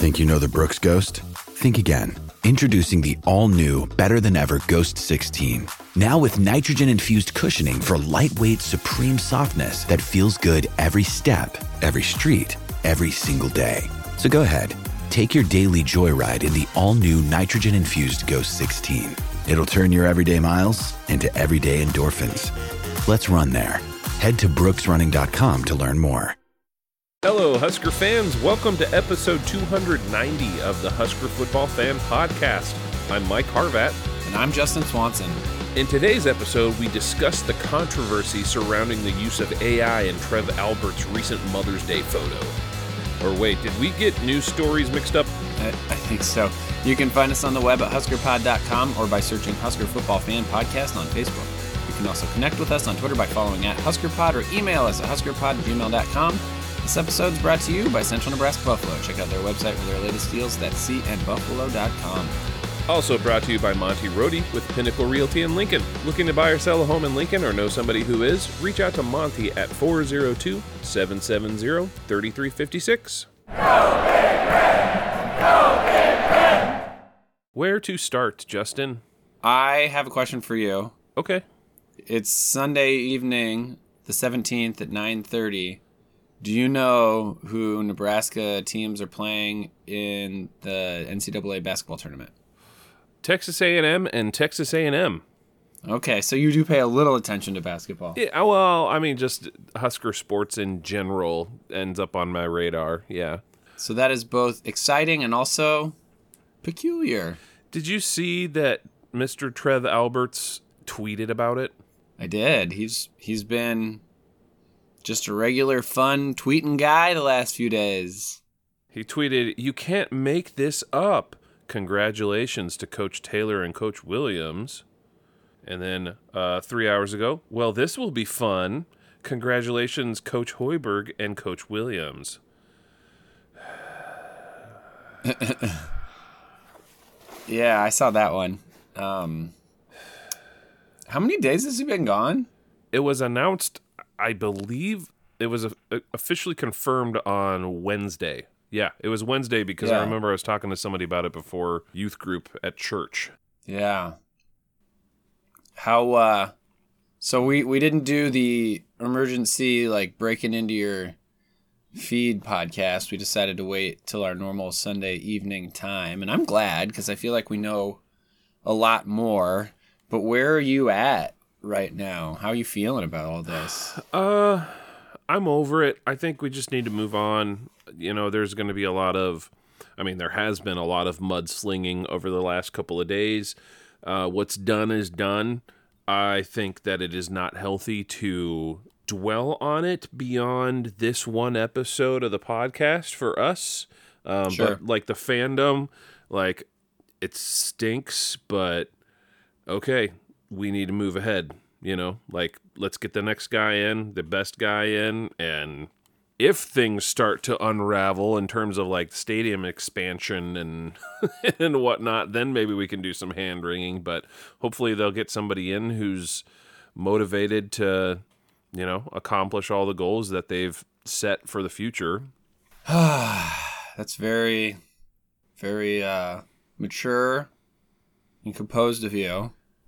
Think you know the Brooks Ghost? Think again. Introducing the all-new, better-than-ever Ghost 16. Now with nitrogen-infused cushioning for lightweight, supreme softness that feels good every step, every street, every single day. So go ahead, take your daily joyride in the all-new nitrogen-infused Ghost 16. It'll turn your everyday miles into everyday endorphins. Let's run there. Head to brooksrunning.com to learn more. Hello, Husker fans. Welcome to episode 290 of the Husker Football Fan Podcast. I'm Mike Harvat. And I'm Justin Swanson. In today's episode, we discuss the controversy surrounding the use of AI in Trev Albert's recent Mother's Day photo. Or wait, did we get news stories mixed up? I think so. You can find us on the web at huskerpod.com or by searching Husker Football Fan Podcast on Facebook. You can also connect with us on Twitter by following at HuskerPod or email us at huskerpod@gmail.com. This episode is brought to you by Central Nebraska Buffalo. Check out their website for their latest deals. That's cnbuffalo.com. Also brought to you by Monty Rohde with Pinnacle Realty in Lincoln. Looking to buy or sell a home in Lincoln or know somebody who is? Reach out to Monty at 402-770-3356. Go Big Red! Go Big Red! Where to start, Justin? I have a question for you. Okay. It's Sunday evening, the 17th at 9:30. Do you know who Nebraska teams are playing in the NCAA basketball tournament? Texas A&M and Texas A&M. Okay, so you do pay a little attention to basketball. Yeah, well, I mean, just Husker sports in general ends up on my radar, yeah. So that is both exciting and also peculiar. Did you see that Mr. Trev Alberts tweeted about it? I did. He's been just a regular fun tweeting guy the last few days. He tweeted, "You can't make this up. Congratulations to Coach Taylor and Coach Williams." And then 3 hours ago, "Well, this will be fun. Congratulations, Coach Hoiberg and Coach Williams." Yeah, I saw that one. How many days has he been gone? It was announced, I believe it was officially confirmed on Wednesday. Yeah, it was Wednesday because I remember I was talking to somebody about it before youth group at church. Yeah. How, so we didn't do the emergency, like, breaking into your feed podcast. We decided to wait till our normal Sunday evening time. And I'm glad because I feel like we know a lot more. But where are you at right now? How are you feeling about all this? I'm over it. I think we just need to move on. You know, there's going to be there has been a lot of mudslinging over the last couple of days. What's done is done. I think that it is not healthy to dwell on it beyond this one episode of the podcast for us. Sure. But like the fandom, like it stinks, but okay, we need to move ahead. You know, like, let's get the next guy in, the best guy in, and if things start to unravel in terms of, like, stadium expansion and and whatnot, then maybe we can do some hand-wringing, but hopefully they'll get somebody in who's motivated to, you know, accomplish all the goals that they've set for the future. That's very, very mature and composed of you.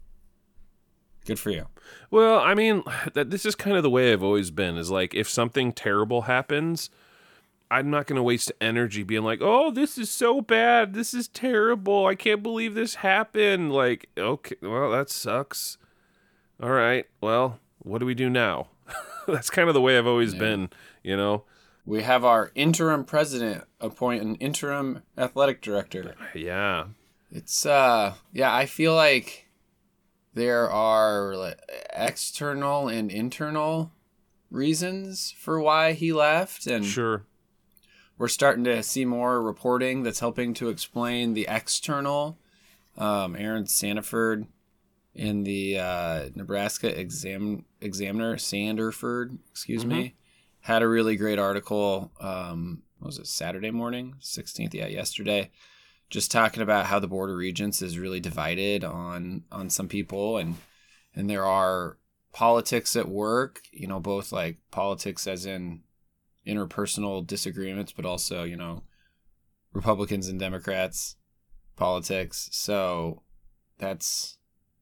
Good for you. Well, I mean, this is kind of the way I've always been, is like, if something terrible happens, I'm not going to waste energy being like, oh, this is so bad. This is terrible. I can't believe this happened. Like, okay, well, that sucks. All right, well, what do we do now? That's kind of the way I've always been, you know? We have our interim president appoint an interim athletic director. Yeah. It's, I feel like there are external and internal reasons for why he left. And sure, we're starting to see more reporting that's helping to explain the external. Aaron Sandiford in the Nebraska Examiner, Sanderford, had a really great article. Was it Saturday morning? 16th, yesterday. Just talking about how the Board of Regents is really divided on some people, and there are politics at work, you know, both like politics as in interpersonal disagreements, but also, you know, Republicans and Democrats politics. So it's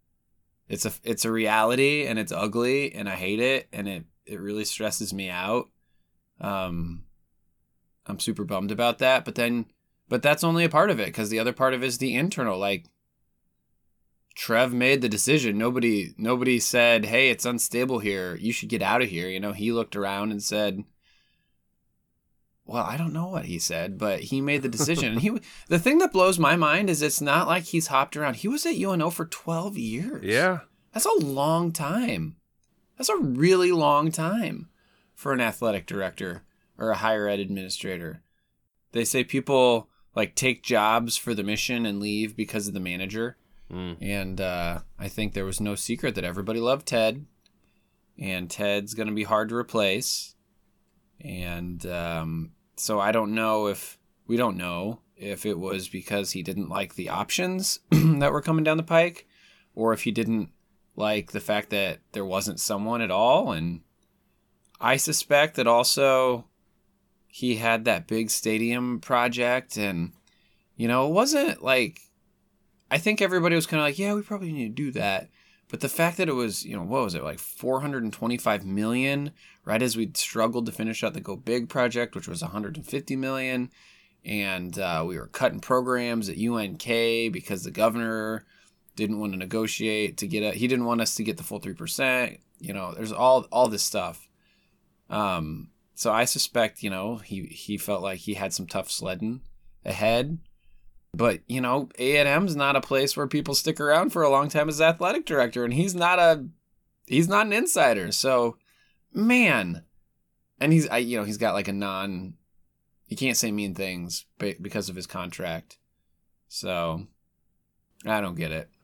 a reality, and it's ugly, and I hate it, and it really stresses me out. I'm super bummed about that, but that's only a part of it, because the other part of it is the internal. Like, Trev made the decision. Nobody said, "Hey, it's unstable here. You should get out of here." He looked around and said, well, I don't know what he said, but he made the decision. And the thing that blows my mind is it's not like he's hopped around. He was at UNO for 12 years. Yeah. That's a long time. That's a really long time for an athletic director or a higher ed administrator. They say people like take jobs for the mission and leave because of the manager. And I think there was no secret that everybody loved Ted, and Ted's going to be hard to replace. And so we don't know if it was because he didn't like the options that were coming down the pike, or if he didn't like the fact that there wasn't someone at all. And I suspect that also he had that big stadium project, and, it wasn't like, I think everybody was kind of like, yeah, we probably need to do that. But the fact that it was, what was it, like $425 million, right as we struggled to finish out the Go Big project, which was $150 million. And we were cutting programs at UNK because the governor didn't want to negotiate to get he didn't want us to get the full 3%. There's all this stuff. So I suspect, he felt like he had some tough sledding ahead. But, A&M's not a place where people stick around for a long time as athletic director, and he's not an insider. So, man, and he's got like he can't say mean things because of his contract. So, I don't get it.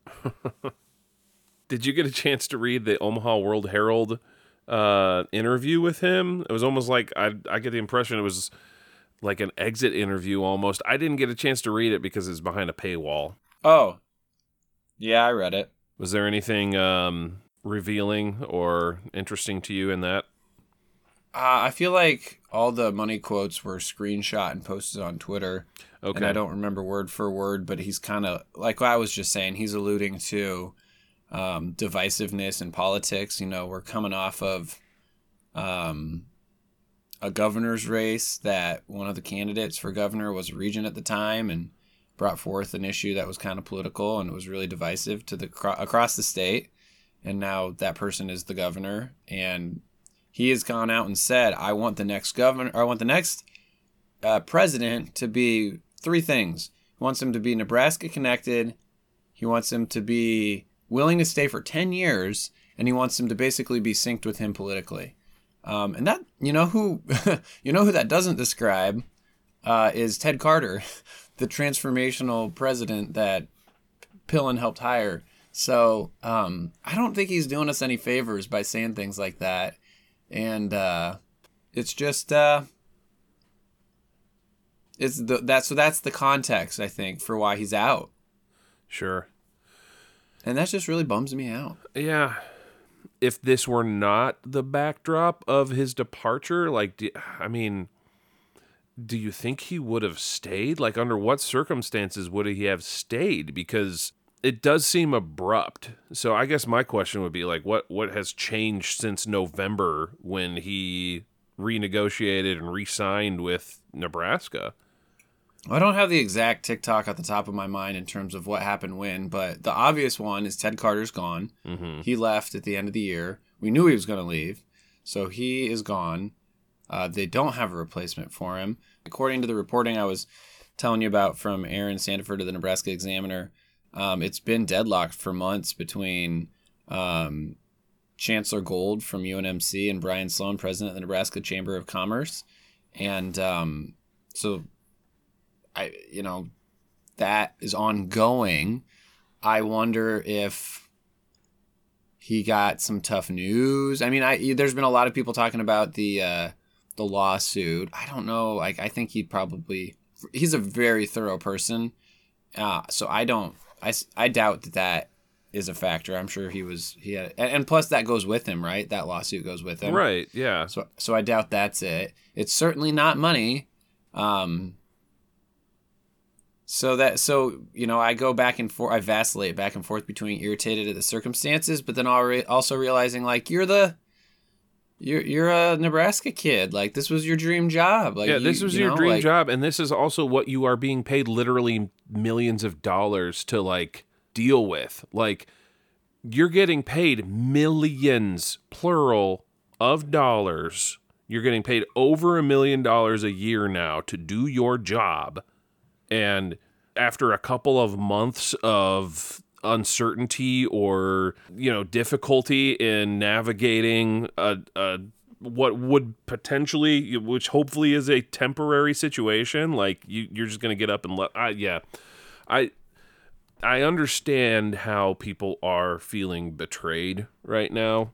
Did you get a chance to read the Omaha World Herald interview with him? It was almost like, I get the impression it was like an exit interview almost. I didn't get a chance to read it because it's behind a paywall. Oh, yeah, I read it. Was there anything revealing or interesting to you in that? I feel like all the money quotes were screenshot and posted on Twitter. Okay. And I don't remember word for word, but he's kind of, like I was just saying, he's alluding to divisiveness in politics. We're coming off of a governor's race that one of the candidates for governor was a regent at the time and brought forth an issue that was kind of political, and it was really divisive to across the state. And now that person is the governor, and he has gone out and said, I want the next governor, or I want the next president to be three things. He wants him to be Nebraska connected. He wants him to be willing to stay for 10 years, and he wants him to basically be synced with him politically. And that, who that doesn't describe is Ted Carter, the transformational president that Pillen helped hire. So I don't think he's doing us any favors by saying things like that. And it's just that's the context, I think, for why he's out. Sure. And that just really bums me out. Yeah. If this were not the backdrop of his departure, do you think he would have stayed? Like, under what circumstances would he have stayed? Because it does seem abrupt. So I guess my question would be, like, what has changed since November when he renegotiated and re-signed with Nebraska? I don't have the exact TikTok at the top of my mind in terms of what happened when, but the obvious one is Ted Carter's gone. Mm-hmm. He left at the end of the year. We knew he was going to leave, so he is gone. They don't have a replacement for him. According to the reporting I was telling you about from Aaron Sandiford of the Nebraska Examiner, it's been deadlocked for months between Chancellor Gold from UNMC and Brian Sloan, president of the Nebraska Chamber of Commerce. And so that is ongoing. I wonder if he got some tough news. There's been a lot of people talking about the lawsuit. I don't know. I think he's a very thorough person. So I doubt that is a factor. I'm sure he had, and plus that goes with him, right? That lawsuit goes with him. Right. Yeah. So I doubt that's it. It's certainly not money. So I go back and forth. I vacillate back and forth between irritated at the circumstances, but then also realizing like you're a Nebraska kid. Like this was your dream job. Like this was your dream job, and this is also what you are being paid literally millions of dollars to like deal with. Like you're getting paid millions, plural, of dollars. You're getting paid over $1 million a year now to do your job. And after a couple of months of uncertainty or, difficulty in navigating what would potentially, which hopefully is a temporary situation, like you're just going to get up and I understand how people are feeling betrayed right now.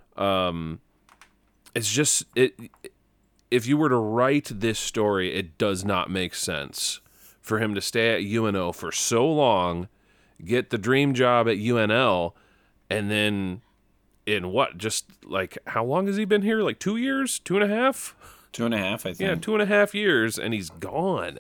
It's just if you were to write this story, it does not make sense for him to stay at UNO for so long, get the dream job at UNL, and then in just like, how long has he been here? Like 2 years? 2.5? 2.5, I think. Yeah, 2.5 years, and he's gone.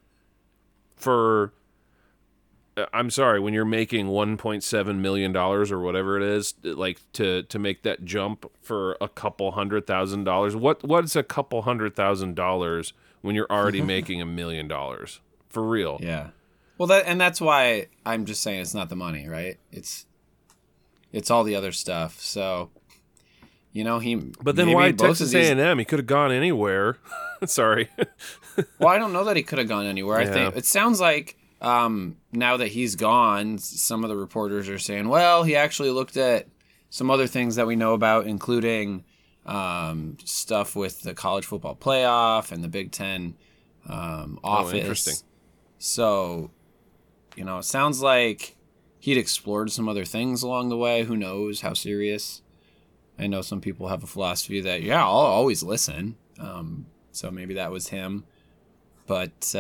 I'm sorry, when you're making $1.7 million or whatever it is, like to make that jump for a couple $100,000, what's a couple $100,000 when you're already making $1 million? For real. Yeah. Well, that's why I'm just saying it's not the money, right? It's all the other stuff. So, But then why Texas A&M? He could have gone anywhere. Sorry. Well, I don't know that he could have gone anywhere. Yeah. I think it sounds like now that he's gone, some of the reporters are saying, well, he actually looked at some other things that we know about, including stuff with the college football playoff and the Big Ten office. Oh, interesting. So, it sounds like he'd explored some other things along the way. Who knows how serious? I know some people have a philosophy that, I'll always listen. So maybe that was him. But,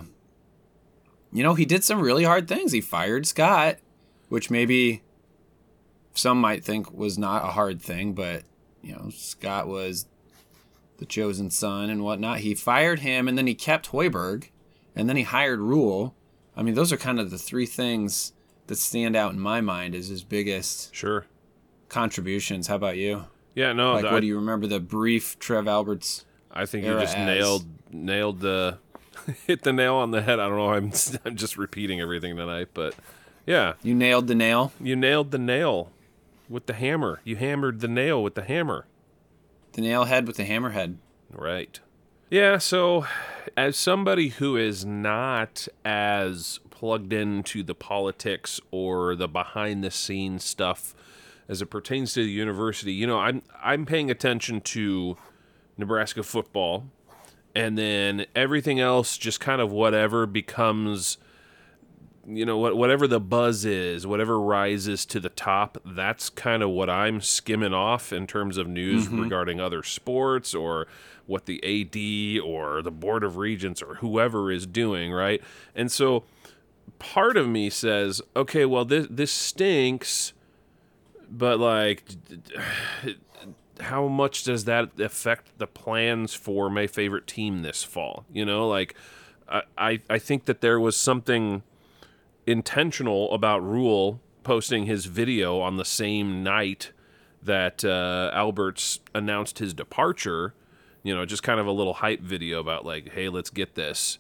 he did some really hard things. He fired Scott, which maybe some might think was not a hard thing, but, Scott was the chosen son and whatnot. He fired him, and then he kept Hoiberg, and then he hired Rule. I mean, those are kind of the three things that stand out in my mind as his biggest contributions. How about you? Yeah, no. What do you remember the brief Trev Alberts? I think you just nailed the hit the nail on the head. I don't know. I'm just repeating everything tonight, but yeah. You nailed the nail? You nailed the nail with the hammer. You hammered the nail with the hammer. The nail head with the hammer head. Right. Yeah, so as somebody who is not as plugged into the politics or the behind-the-scenes stuff as it pertains to the university, I'm paying attention to Nebraska football, and then everything else just kind of whatever becomes, whatever the buzz is, whatever rises to the top, that's kind of what I'm skimming off in terms of news regarding other sports or what the AD or the Board of Regents or whoever is doing, right? And so part of me says, okay, well, this stinks, but like, how much does that affect the plans for my favorite team this fall? I think that there was something intentional about Rule posting his video on the same night that Alberts announced his departure, just kind of a little hype video about like, hey, let's get this,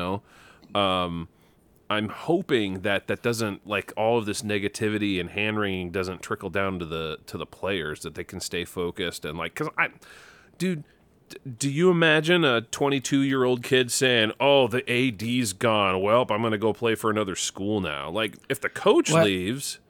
I'm hoping that doesn't, like, all of this negativity and hand-wringing doesn't trickle down to the players, that they can stay focused and, like, because dude, do you imagine a 22-year-old kid saying, oh, the AD's gone, welp, I'm going to go play for another school now? Like, if the coach leaves...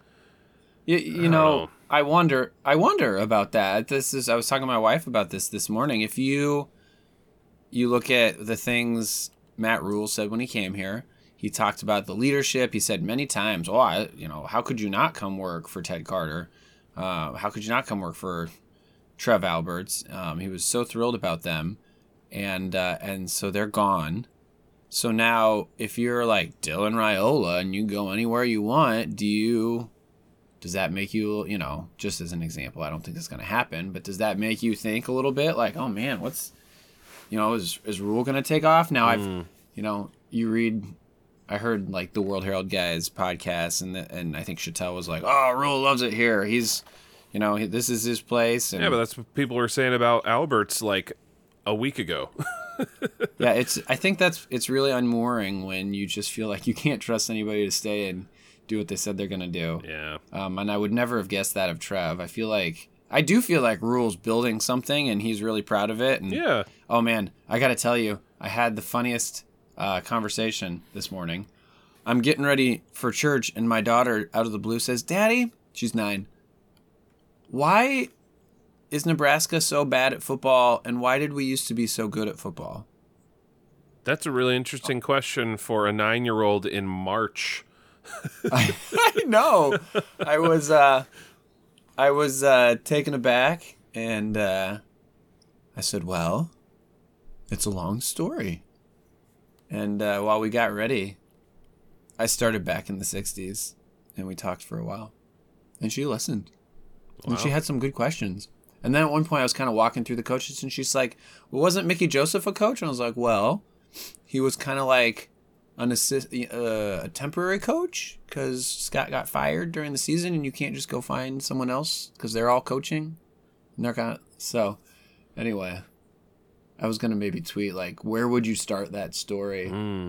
I wonder about that. I was talking to my wife about this morning. If you look at the things Matt Rule said when he came here, he talked about the leadership. He said many times, how could you not come work for Ted Carter? How could you not come work for Trev Alberts? He was so thrilled about them. And so they're gone. So now if you're like Dylan Raiola and you go anywhere you want, does that make you, just as an example, I don't think it's going to happen, but does that make you think a little bit like, oh man, is Rule going to take off? Now you read I heard like the World Herald guys podcast, and I think Chattel was like, "Oh, Rule loves it here. He's, this is his place." And Yeah, but that's what people were saying about Albert's like a week ago. yeah, I think it's really unmooring when you just feel like you can't trust anybody to stay and do what they said they're gonna do. Yeah. And I would never have guessed that of Trev. I do feel like Rule's building something, and he's really proud of it. And, Yeah. oh man, I gotta tell you, I had the funniest conversation this morning. I'm getting ready for church, and my daughter, out of the blue, says, "Daddy," she's 9, "why is Nebraska so bad at football, and why did we used to be so good at football?" That's a really interesting question for a 9-year-old in March. I know. I was taken aback, and I said, "Well, it's a long story." And while we got ready, I started back in the 60s, and we talked for a while. And she listened. Wow. And she had some good questions. And then at one point I was kind of walking through the coaches, and she's like, "Well, wasn't Mickey Joseph a coach?" And I was like, "Well, he was kind of like a temporary coach because Scott got fired during the season, and you can't just go find someone else because they're all coaching." And they're kind of... So, anyway, I was going to maybe tweet, like, where would you start that story?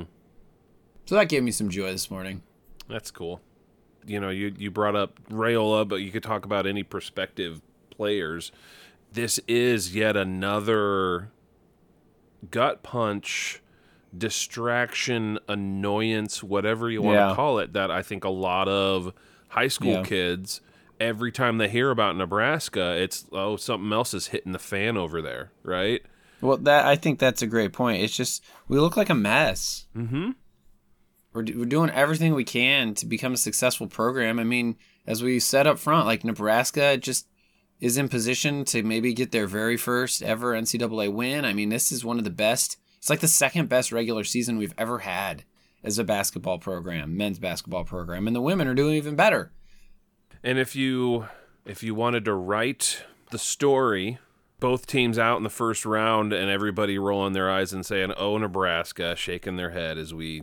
So that gave me some joy this morning. That's cool. You brought up Raiola, but you could talk about any prospective players. This is yet another gut punch, distraction, annoyance, whatever you want to call it, that I think a lot of high school kids, every time they hear about Nebraska, it's, oh, something else is hitting the fan over there, right? Well, I think that's a great point. It's just, we look like a mess. Mm-hmm. We're doing everything we can to become a successful program. I mean, as we said up front, like, Nebraska just is in position to maybe get their very first ever NCAA win. I mean, this is one of the best. It's like the second best regular season we've ever had as a basketball program, men's basketball program, and the women are doing even better. And if you wanted to write the story, both teams out in the first round and everybody rolling their eyes and saying, "Oh, Nebraska," shaking their head as we,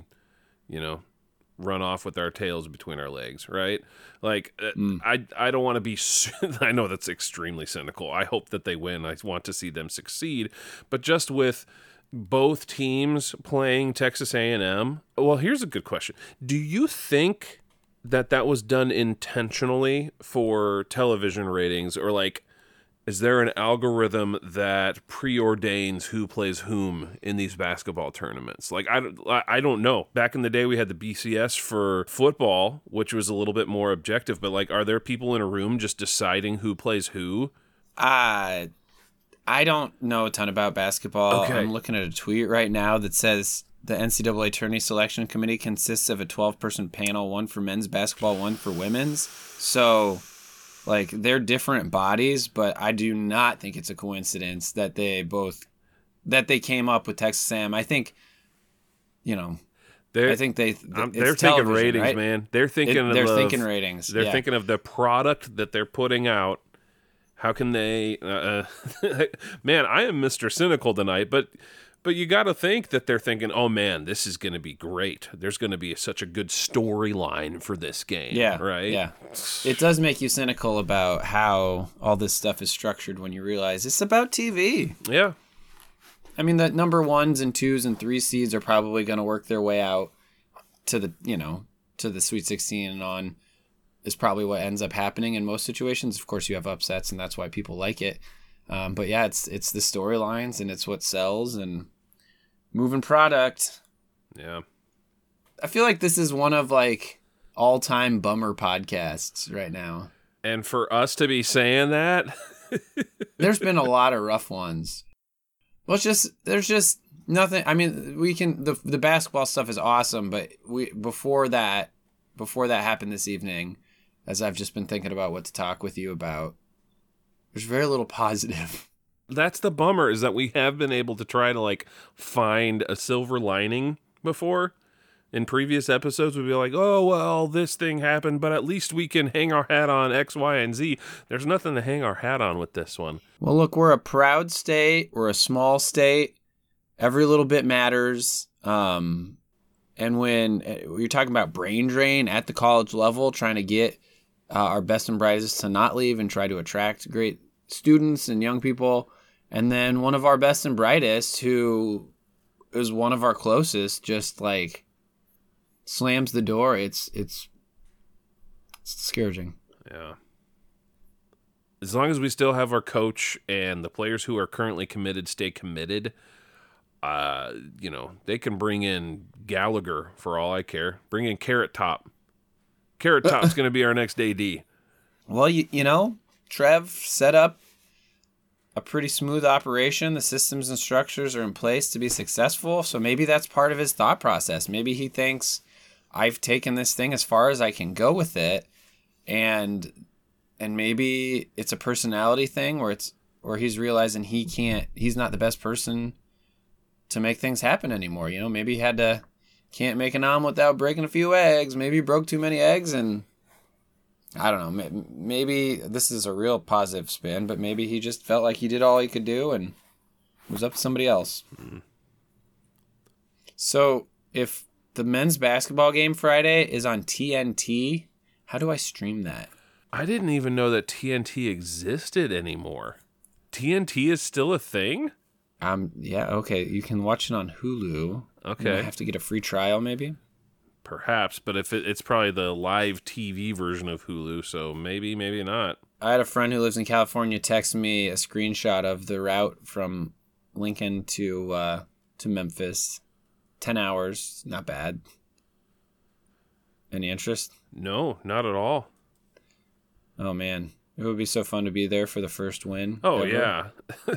run off with our tails between our legs, right? Like, I don't want to be, I know that's extremely cynical. I hope that they win. I want to see them succeed. But just with both teams playing Texas A&M, well, here's a good question. Do you think that was done intentionally for television ratings, or like, is there an algorithm that preordains who plays whom in these basketball tournaments? Like, I don't know. Back in the day, we had the BCS for football, which was a little bit more objective. But, like, are there people in a room just deciding who plays who? I don't know a ton about basketball. Okay. I'm looking at a tweet right now that says the NCAA Tourney Selection Committee consists of a 12-person panel, one for men's basketball, one for women's. So... like, they're different bodies, but I do not think it's a coincidence that they came up with Texas A&M. I think, they're thinking ratings, right? man. They're thinking ratings. They're thinking of the product that they're putting out. How can they? Man, I am Mr. Cynical tonight, but you got to think that they're thinking, oh man, this is going to be great. There's going to be such a good storyline for this game. Yeah, right. Yeah, it does make you cynical about how all this stuff is structured when you realize it's about TV. Yeah. I mean, the number 1s and 2s and 3 seeds are probably going to work their way out to the Sweet 16 and on. Is probably what ends up happening in most situations. Of course, you have upsets, and that's why people like it. But yeah, it's the storylines, and it's what sells, and moving product. Yeah. I feel like this is one of, like, all-time bummer podcasts right now. And for us to be saying that, there's been a lot of rough ones. Well, there's just nothing. I mean, we can the basketball stuff is awesome, but before that happened this evening, as I've just been thinking about what to talk with you about, there's very little positive. That's the bummer, is that we have been able to try to, like, find a silver lining before. In previous episodes, we'd be like, oh, well, this thing happened, but at least we can hang our hat on X, Y, and Z. There's nothing to hang our hat on with this one. Well, look, we're a proud state. We're a small state. Every little bit matters. And And when you're talking about brain drain at the college level, trying to get our best and brightest to not leave and try to attract great students and young people, and then one of our best and brightest, who is one of our closest, just like slams the door. It's discouraging. Yeah. As long as we still have our coach and the players who are currently committed stay committed, they can bring in Gallagher for all I care. Bring in Carrot Top. Carrot Top's going to be our next AD. Well, Trev set up a pretty smooth operation. The systems and structures are in place to be successful. So maybe that's part of his thought process. Maybe he thinks, I've taken this thing as far as I can go with it. And maybe it's a personality thing where he's realizing he's not the best person to make things happen anymore. Maybe he can't make an omelet without breaking a few eggs. Maybe he broke too many eggs, and I don't know. Maybe this is a real positive spin, but maybe he just felt like he did all he could do and it was up to somebody else. Mm. So if the men's basketball game Friday is on TNT, how do I stream that? I didn't even know that TNT existed anymore. TNT is still a thing? Yeah, okay. You can watch it on Hulu. Okay. You have to get a free trial, maybe? Perhaps, but if it's probably the live TV version of Hulu, so maybe not. I had a friend who lives in California text me a screenshot of the route from Lincoln to Memphis. 10 hours, not bad. Any interest? No, not at all. Oh, man. It would be so fun to be there for the first win. Oh, ever. yeah.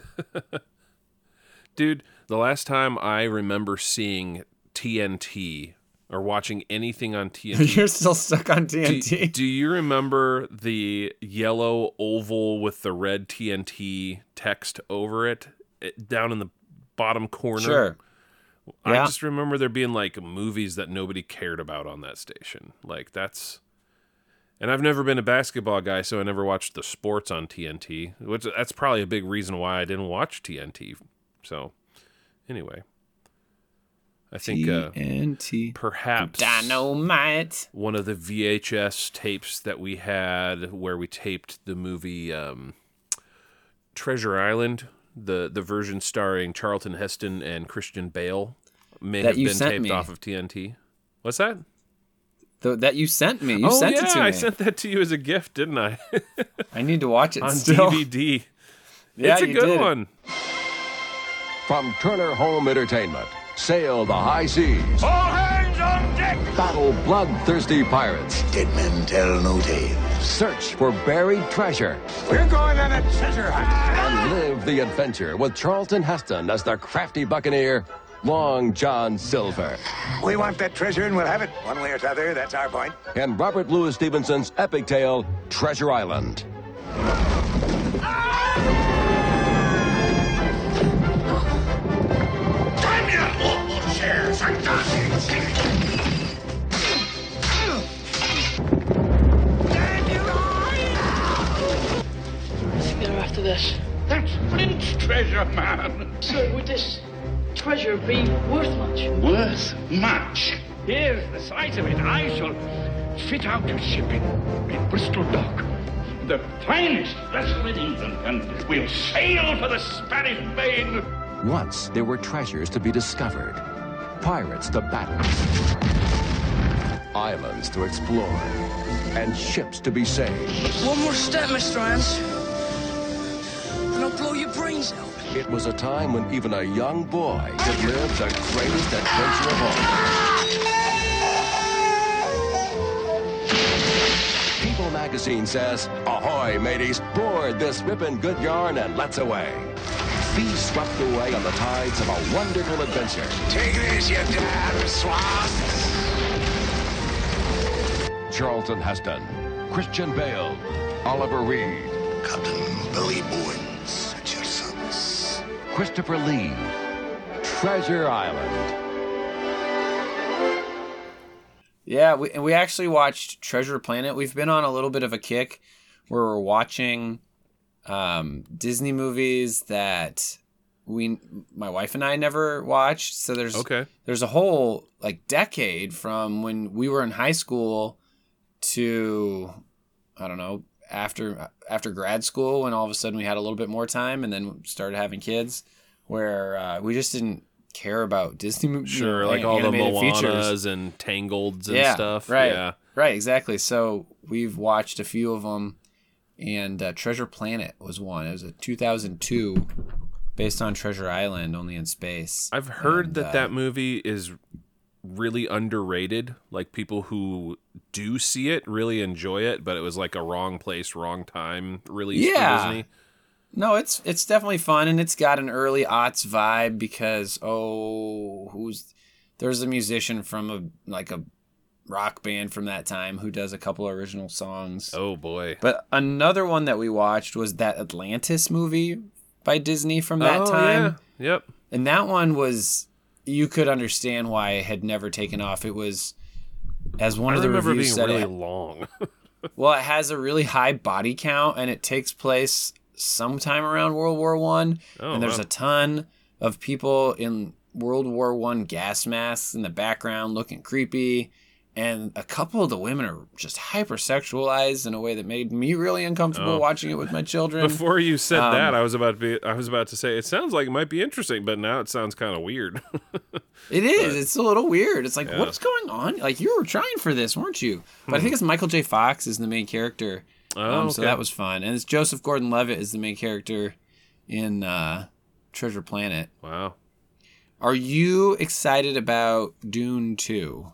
Dude, the last time I remember seeing TNT or watching anything on TNT... You're still stuck on TNT. Do you remember the yellow oval with the red TNT text over it down in the bottom corner? Sure. I Yeah. just remember there being like movies that nobody cared about on that station. Like that's... And I've never been a basketball guy, so I never watched the sports on TNT. That's probably a big reason why I didn't watch TNT. So, anyway, I think TNT. Perhaps Dynamite. one of the VHS tapes that we had where we taped the movie Treasure Island, the version starring Charlton Heston and Christian Bale, may have been taped off of TNT. What's that? That you sent me. You sent it to me. I sent that to you as a gift, didn't I? I need to watch it on still. DVD. Yeah, it's a good one. From Turner Home Entertainment, sail the high seas. All hands on deck! Battle bloodthirsty pirates. Dead men tell no tales. Search for buried treasure. We're going on a treasure hunt. And live the adventure with Charlton Heston as the crafty buccaneer, Long John Silver. We want that treasure and we'll have it one way or t'other. That's our point. And Robert Louis Stevenson's epic tale, Treasure Island. Together after this. That's Flint's treasure, man. Sir, would this treasure be worth much? Worth much. Here's the sight of it. I shall fit out a ship in Bristol Dock. The finest vessel in England, and we'll sail for the Spanish Main. Once there were treasures to be discovered, pirates to battle, islands to explore, and ships to be saved. One more step, Mr. Hans, and I'll blow your brains out. It was a time when even a young boy could live the greatest adventure of all. People magazine says, ahoy, mateys, board this ripping good yarn and let's away. Be swept away on the tides of a wonderful adventure. Take this, you damn swab. Charlton Heston, Christian Bale, Oliver Reed, Captain Billy Bowens at your service. Christopher Lee, Treasure Island. Yeah, we actually watched Treasure Planet. We've been on a little bit of a kick where we're watching Disney movies that my wife and I never watched. So there's a whole like decade from when we were in high school to, I don't know, after grad school, when all of a sudden we had a little bit more time and then started having kids, where we just didn't care about Disney movies. Sure, like all the Moanas features and Tangleds and stuff. Right, yeah, right, exactly. So we've watched a few of them, and Treasure Planet was one. It was a 2002, based on Treasure Island, only in space. I've heard that movie is really underrated. Like, people who do see it really enjoy it, but it was like a wrong place, wrong time release for Disney. No, it's definitely fun, and it's got an early aughts vibe because there's a musician from a rock band from that time who does a couple of original songs. Oh boy. But another one that we watched was that Atlantis movie by Disney from that time. Yeah. Yep. And that one was, you could understand why it had never taken off. It was, as one of the reviews said, really long. Well, it has a really high body count, and it takes place sometime around World War I. And there's a ton of people in World War I gas masks in the background looking creepy. And a couple of the women are just hypersexualized in a way that made me really uncomfortable watching it with my children. Before you said that, I was about to say it sounds like it might be interesting, but now it sounds kind of weird. It is. It's a little weird. It's like, what's going on? Like, you were trying for this, weren't you? But I think it's Michael J. Fox is the main character. So that was fun. And it's Joseph Gordon-Levitt is the main character in Treasure Planet. Wow. Are you excited about Dune 2?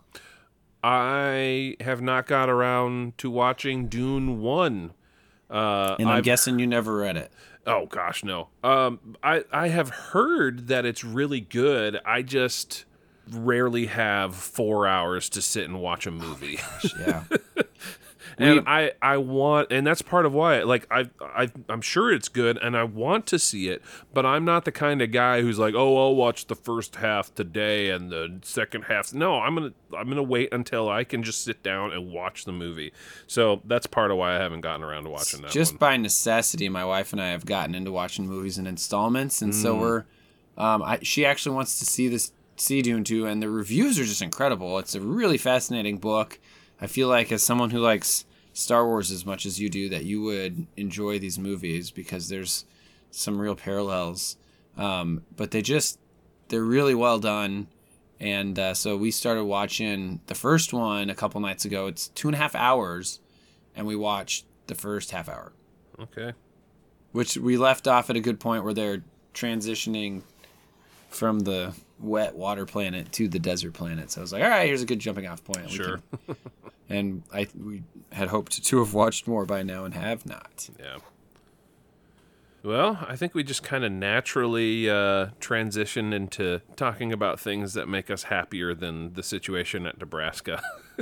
I have not got around to watching Dune 1. And I'm guessing you never read it. Oh, gosh, no. I have heard that it's really good. I just rarely have 4 hours to sit and watch a movie. Yeah. And I want, and that's part of why, like, I'm sure it's good and I want to see it, but I'm not the kind of guy who's like, oh, I'll watch the first half today and the second half. No, I'm gonna wait until I can just sit down and watch the movie. So that's part of why I haven't gotten around to watching that. Just by necessity, my wife and I have gotten into watching movies in installments, and so we're. She actually wants to see Dune 2, and the reviews are just incredible. It's a really fascinating book. I feel like, as someone who likes Star Wars as much as you do, that you would enjoy these movies because there's some real parallels. But they're really well done. And so we started watching the first one a couple nights ago. It's 2.5 hours, and we watched the first half hour. Okay. Which we left off at a good point where they're transitioning from the wet water planet to the desert planet. So I was like, all right, here's a good jumping off point. Sure. And we had hoped to have watched more by now and have not. Yeah. Well, I think we just kind of naturally transitioned into talking about things that make us happier than the situation at Nebraska.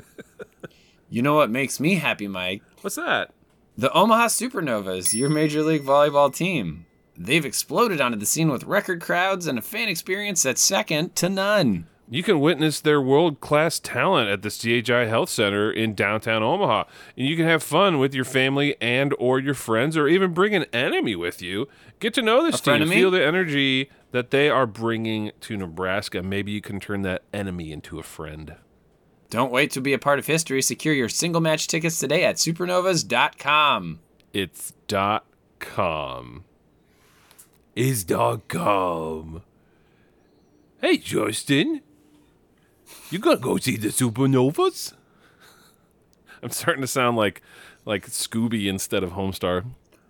You know what makes me happy, Mike? What's that? The Omaha Supernovas, your Major League Volleyball team. They've exploded onto the scene with record crowds and a fan experience that's second to none. You can witness their world-class talent at the CHI Health Center in downtown Omaha. And you can have fun with your family and or your friends, or even bring an enemy with you. Get to know this team. Feel the energy that they are bringing to Nebraska. Maybe you can turn that enemy into a friend. Don't wait to be a part of history. Secure your single match tickets today at supernovas.com. It's .com. It's .com. Hey, Justin. You gonna go see the Supernovas? I'm starting to sound like Scooby instead of Homestar.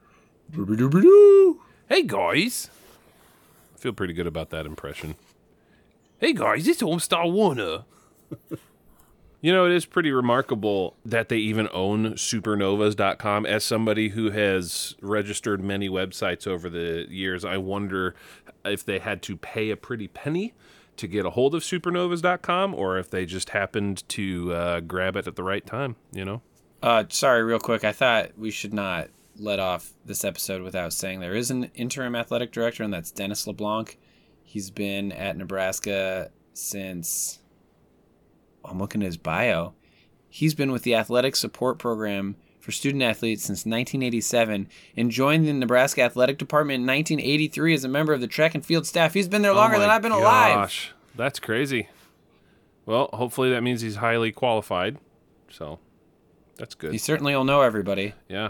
Hey, guys. I feel pretty good about that impression. Hey, guys, it's Homestar Warner. You know, it is pretty remarkable that they even own supernovas.com. As somebody who has registered many websites over the years, I wonder if they had to pay a pretty penny to get a hold of supernovas.com, or if they just happened to grab it at the right time, you know? Sorry, real quick. I thought we should not let off this episode without saying there is an interim athletic director, and that's Dennis LeBlanc. He's been at Nebraska since... I'm looking at his bio. He's been with the athletic support program for student athletes since 1987 and joined the Nebraska Athletic Department in 1983 as a member of the track and field staff. He's been there longer than I've been alive. Gosh, that's crazy. Well, hopefully that means he's highly qualified. So that's good. He certainly will know everybody. Yeah.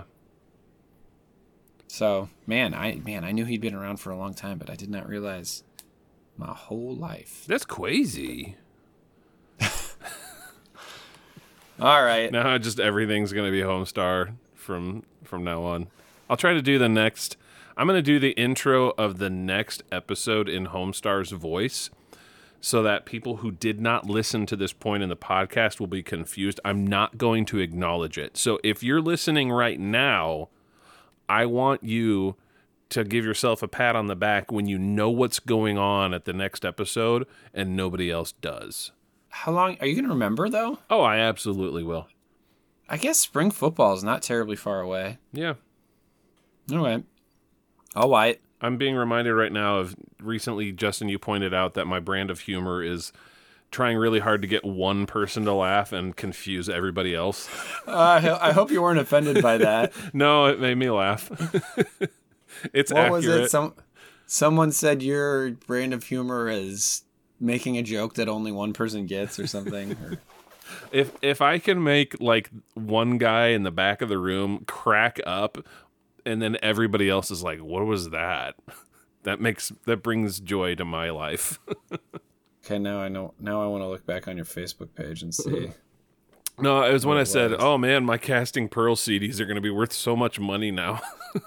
So, I knew he'd been around for a long time, but I did not realize my whole life. That's crazy. All right. Now just everything's going to be Homestar from now on. I'll try to do I'm going to do the intro of the next episode in Homestar's voice so that people who did not listen to this point in the podcast will be confused. I'm not going to acknowledge it. So if you're listening right now, I want you to give yourself a pat on the back when you know what's going on at the next episode and nobody else does. How long are you going to remember, though? Oh, I absolutely will. I guess spring football is not terribly far away. Yeah. All right. All right. I'm being reminded right now of recently, Justin, you pointed out that my brand of humor is trying really hard to get one person to laugh and confuse everybody else. I hope you weren't offended by that. No, it made me laugh. It's what accurate. was it? Someone said your brand of humor is making a joke that only one person gets or something. If I can make like one guy in the back of the room crack up and then everybody else is like, what was that? That brings joy to my life. Okay, now I know. Now I want to look back on your Facebook page and see. No, it was when I said, oh man, my Casting Pearl CDs are going to be worth so much money now.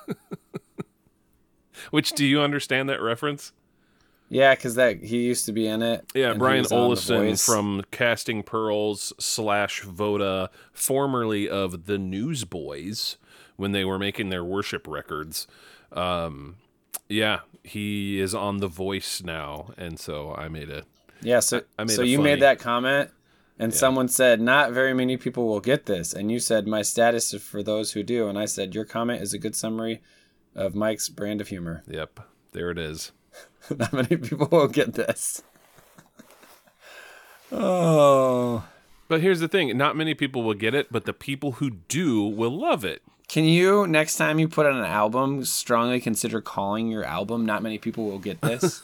Which, do you understand that reference? Yeah, because he used to be in it. Yeah, Brian Olison Voice. from Casting Pearls / Voda, formerly of the Newsboys, when they were making their worship records. Yeah, he is on The Voice now, and so I made a... Yeah, so a you funny- made that comment, and someone said, not very many people will get this. And you said, my status is for those who do. And I said, your comment is a good summary of Mike's brand of humor. Yep, there it is. Not many people will get this. Oh. But here's the thing, not many people will get it, but the people who do will love it. Can you, next time you put out an album, strongly consider calling your album Not Many People Will Get This?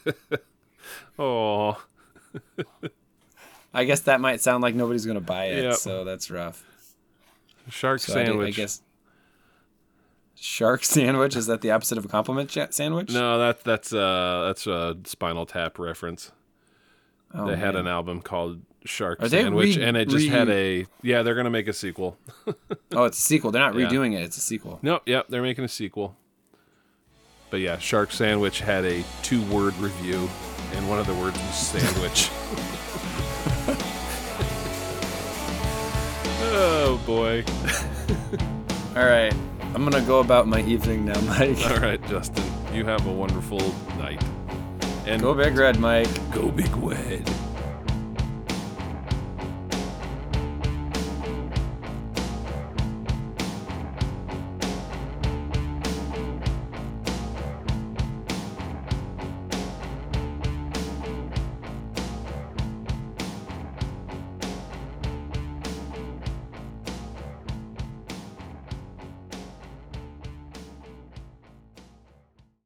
Oh. I guess that might sound like nobody's going to buy it, Yep. so that's rough. Shark So sandwich. I guess shark sandwich, is that the opposite of a compliment sandwich? No, that's a Spinal Tap reference. Oh, they had man. an album called Shark Are they Sandwich, and it just had a... Yeah, they're going to make a sequel. Oh, it's a sequel. They're not Yeah. redoing it. It's a sequel. Nope, yep, they're making a sequel. But yeah, Shark Sandwich had a 2-word review, and one of the words was sandwich. Oh, boy. All right. I'm going to go about my evening now, Mike. All right, Justin, you have a wonderful night. And Go Big Red, Mike. Go Big Red.